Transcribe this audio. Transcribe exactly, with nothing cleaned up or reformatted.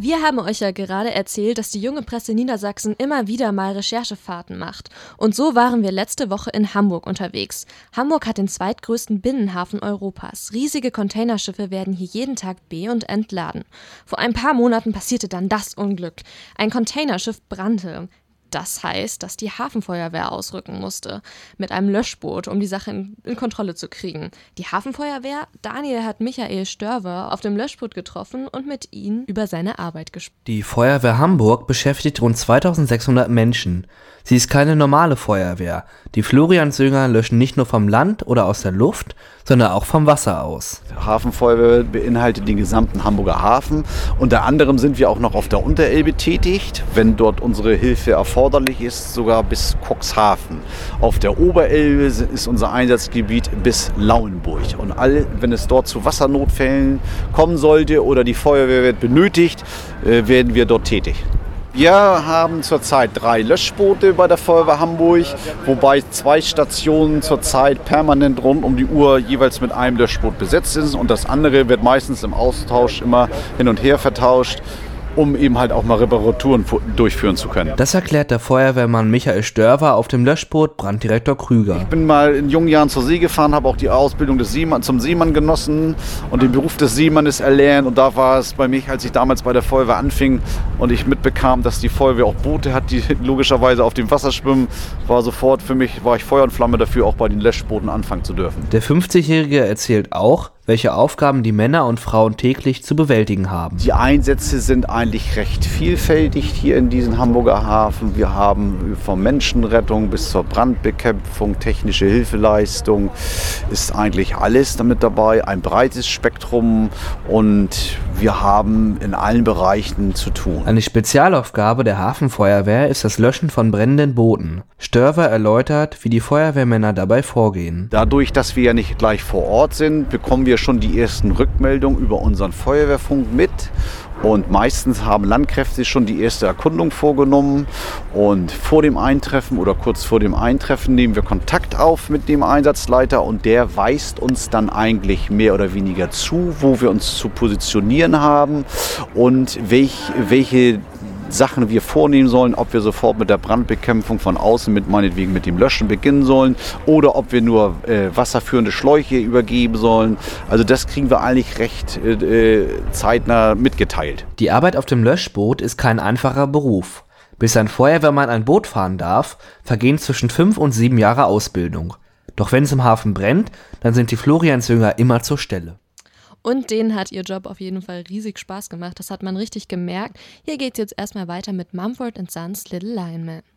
Wir haben euch ja gerade erzählt, dass die Junge Presse Niedersachsen immer wieder mal Recherchefahrten macht. Und so waren wir letzte Woche in Hamburg unterwegs. Hamburg hat den zweitgrößten Binnenhafen Europas. Riesige Containerschiffe werden hier jeden Tag be- und entladen. Vor ein paar Monaten passierte dann das Unglück. Ein Containerschiff brannte. Das heißt, dass die Hafenfeuerwehr ausrücken musste mit einem Löschboot, um die Sache in, in Kontrolle zu kriegen. Die Hafenfeuerwehr? Daniel hat Michael Störver auf dem Löschboot getroffen und mit ihm über seine Arbeit gesprochen. Die Feuerwehr Hamburg beschäftigt rund zweitausendsechshundert Menschen. Sie ist keine normale Feuerwehr. Die Floriansjünger löschen nicht nur vom Land oder aus der Luft, sondern auch vom Wasser aus. Die Hafenfeuerwehr beinhaltet den gesamten Hamburger Hafen. Unter anderem sind wir auch noch auf der Unterelbe tätig, wenn dort unsere Hilfe erforderlich ist, sogar bis Cuxhaven. Auf der Oberelbe ist unser Einsatzgebiet bis Lauenburg. Und all, wenn es dort zu Wassernotfällen kommen sollte oder die Feuerwehr wird benötigt, werden wir dort tätig. Wir haben zurzeit drei Löschboote bei der Feuerwehr Hamburg, wobei zwei Stationen zurzeit permanent rund um die Uhr jeweils mit einem Löschboot besetzt sind. Und das andere wird meistens im Austausch immer hin und her vertauscht, um eben halt auch mal Reparaturen durchführen zu können. Das erklärt der Feuerwehrmann Michael Störver auf dem Löschboot Branddirektor Krüger. Ich bin mal in jungen Jahren zur See gefahren, habe auch die Ausbildung des Seemann, zum Seemann genossen und den Beruf des Seemannes erlernt. Und da war es bei mich, als ich damals bei der Feuerwehr anfing und ich mitbekam, dass die Feuerwehr auch Boote hat, die logischerweise auf dem Wasser schwimmen, war sofort für mich, war ich Feuer und Flamme dafür, auch bei den Löschbooten anfangen zu dürfen. Der fünfzigjährige erzählt auch, welche Aufgaben die Männer und Frauen täglich zu bewältigen haben. Die Einsätze sind eigentlich recht vielfältig hier in diesem Hamburger Hafen. Wir haben von Menschenrettung bis zur Brandbekämpfung, technische Hilfeleistung, ist eigentlich alles damit dabei. Ein breites Spektrum und wir haben in allen Bereichen zu tun. Eine Spezialaufgabe der Hafenfeuerwehr ist das Löschen von brennenden Booten. Störver erläutert, wie die Feuerwehrmänner dabei vorgehen. Dadurch, dass wir ja nicht gleich vor Ort sind, bekommen wir schon die ersten Rückmeldungen über unseren Feuerwehrfunk mit. Und meistens haben Landkräfte schon die erste Erkundung vorgenommen. Und vor dem Eintreffen oder kurz vor dem Eintreffen nehmen wir Kontakt auf mit dem Einsatzleiter und der weist uns dann eigentlich mehr oder weniger zu, wo wir uns zu positionieren haben und welch, welche Sachen wir vornehmen sollen, ob wir sofort mit der Brandbekämpfung von außen, mit meinetwegen mit dem Löschen beginnen sollen oder ob wir nur äh, wasserführende Schläuche übergeben sollen. Also das kriegen wir eigentlich recht äh, zeitnah mitgeteilt. Die Arbeit auf dem Löschboot ist kein einfacher Beruf. Bis ein Feuerwehrmann ein Boot fahren darf, vergehen zwischen fünf und sieben Jahre Ausbildung. Doch wenn es im Hafen brennt, dann sind die Floriansjünger immer zur Stelle. Und denen hat ihr Job auf jeden Fall riesig Spaß gemacht. Das hat man richtig gemerkt. Hier geht's jetzt erstmal weiter mit Mumford and Sons Little Lion Man.